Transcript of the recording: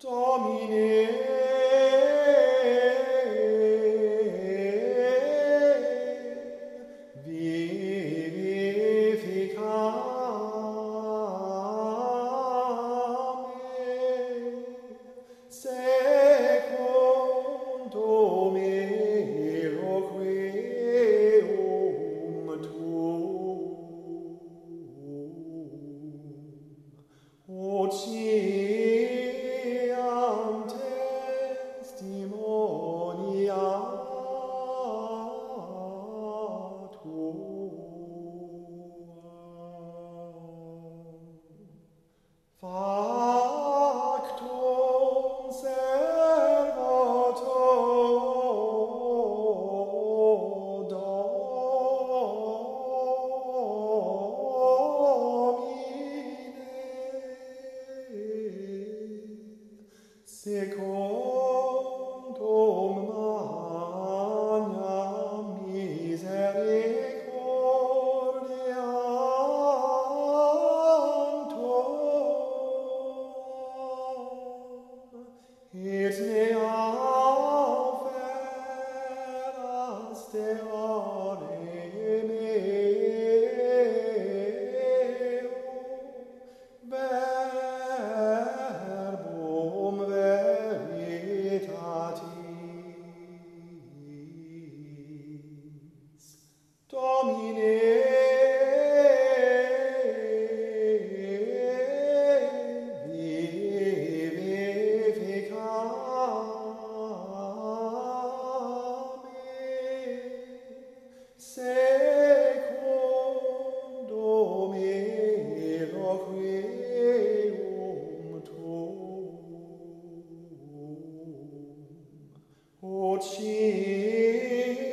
Domine, vivificame, secundo mero queum tuum, ociam testimonia factum servato Domine, secundum magnam misericordiam tuam, et mea oferas deare meo, verbum veritatis. Domine, vivificame, secundo mero queum tuum, ociam